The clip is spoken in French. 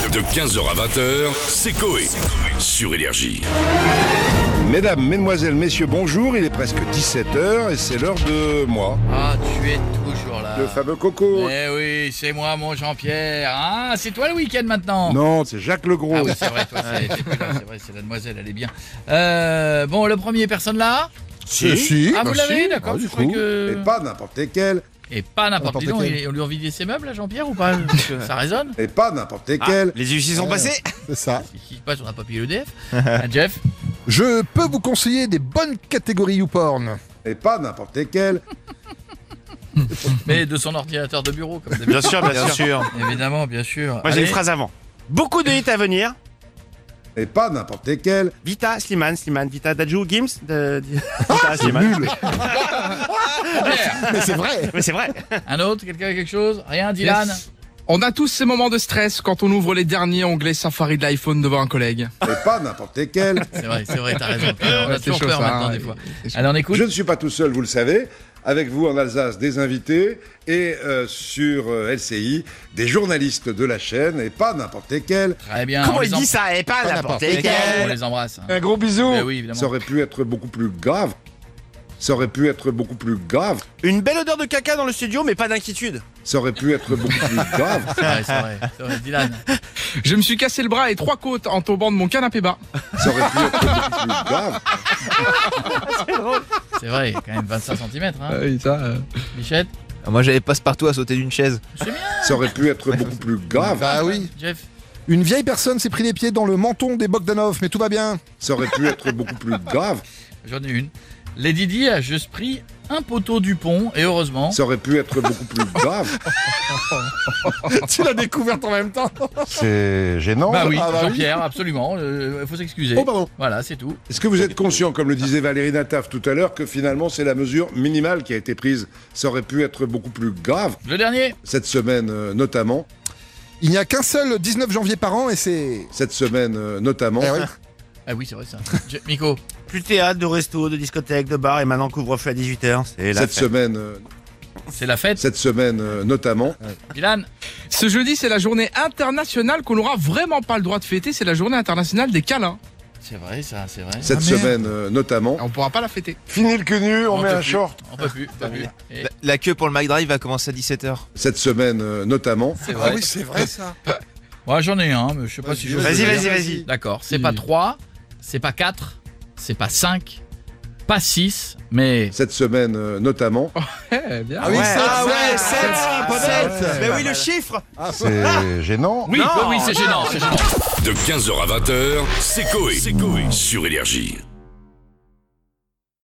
De 15h à 20h, c'est Coé. Sur Énergie. Mesdames, mesdemoiselles, messieurs, bonjour. Il est presque 17h et c'est l'heure de moi. Ah, tu es toujours là. Le fameux Coco. Eh oui, c'est moi, mon Jean-Pierre. Ah, c'est toi le week-end maintenant. Non, c'est Jacques Legros. Ah oui, c'est vrai, toi, t'es plus là, c'est vrai, c'est la demoiselle, elle est bien. Bon, le premier, personne là. Si. Ah, vous l'avez, d'accord, du je crois coup. que... Et pas n'importe lesquels. Et pas n'importe N'importe qui. quel. On lui a envié ses meubles, là, Jean-Pierre, ou pas? Parce que ça résonne. Et pas n'importe lesquels. Les huissiers sont passés. C'est ça. Qu'est-ce qui se passe? On n'a pas payé l'EDF. Jeff. Je peux vous conseiller des bonnes catégories YouPorn. Et pas n'importe lesquels. Mais de son ordinateur de bureau, comme Bien d'habitude. sûr, bien sûr. Évidemment, bien sûr. Moi j'ai Allez. une phrase avant. Beaucoup de hits à venir. Et pas n'importe lesquels. Vita, Slimane, Vita, Dadju, Gims, Vita, Slimane. Nul. Pierre. Mais c'est vrai. Mais c'est vrai. Un autre, quelqu'un a quelque chose? Rien, Dylan? Yes. On a tous ces moments de stress quand on ouvre les derniers onglets Safari de l'iPhone devant un collègue. Et pas n'importe lesquels. C'est vrai, t'as raison. On a Ouais, c'est toujours chaud, peur ça, maintenant, hein, des fois. c'est chaud. Allez, on écoute. Je ne suis pas tout seul, vous le savez. Avec vous en Alsace, des invités et sur LCI, des journalistes de la chaîne et pas n'importe lesquels. Très bien. Comment on il les dit ça? Et pas n'importe n'importe On lesquels. les embrasse. Hein. Un gros bisou. Mais oui, évidemment. Ça aurait pu être beaucoup plus grave. Ça aurait pu être beaucoup plus grave. Une belle odeur de caca dans le studio, mais pas d'inquiétude. Ça aurait pu être beaucoup plus grave. C'est vrai, Dylan. Je me suis cassé le bras et 3 côtes en tombant de mon canapé bas. Ça aurait pu être beaucoup plus grave. C'est vrai, quand même 25 cm. Hein. Oui, ça. Bichette, Moi j'avais passe-partout à sauter d'une chaise. c'est bien. Ça aurait pu être beaucoup plus grave. Bah oui. Jeff, Une vieille personne s'est pris les pieds dans le menton des Bogdanov, mais tout va bien. Ça aurait pu être beaucoup plus grave. j'en ai une. Lady Di a juste pris un poteau du pont et heureusement. Ça aurait pu être beaucoup plus grave. Tu l'as découverte en même temps. C'est gênant. Bah oui, Ah bah oui. Jean-Pierre, absolument. Il faut s'excuser. Oh, pardon. Voilà, c'est tout. Est-ce que vous êtes conscient, comme le disait Valérie Nataf tout à l'heure, que finalement c'est la mesure minimale qui a été prise? Ça aurait pu être beaucoup plus grave. Le dernier. Cette semaine notamment. Il n'y a qu'un seul 19 janvier par an et c'est... Cette semaine notamment. Eh oui. Ah oui, c'est vrai ça. Miko. Plus de théâtre, de resto, de discothèque, de bar et maintenant couvre-feu à 18h. C'est la Cette fête. semaine, C'est la fête. cette semaine notamment. Dylan. Ce jeudi, c'est la journée internationale qu'on n'aura vraiment pas le droit de fêter. C'est la journée internationale des câlins. C'est vrai ça, c'est vrai. Cette merde. semaine notamment. On pourra pas la fêter. Fini le cul nu, on met peut un plus. short. On peut plus. Et La queue pour le McDrive va commencer à 17h. Cette semaine notamment. c'est vrai. c'est vrai ça. Moi j'en ai un, mais je sais pas si je. Vas-y. D'accord, c'est pas 3, c'est pas 4, c'est pas 5, pas 6, mais. Cette semaine notamment. Eh bien. Ah oui, Ouais. sept, Ah ouais, sept. 7. Ah, pas bête. Mais oui, le chiffre. C'est gênant. Oui, oui, c'est gênant, c'est gênant. De 15h à 20h, c'est Coé. Sur Énergie.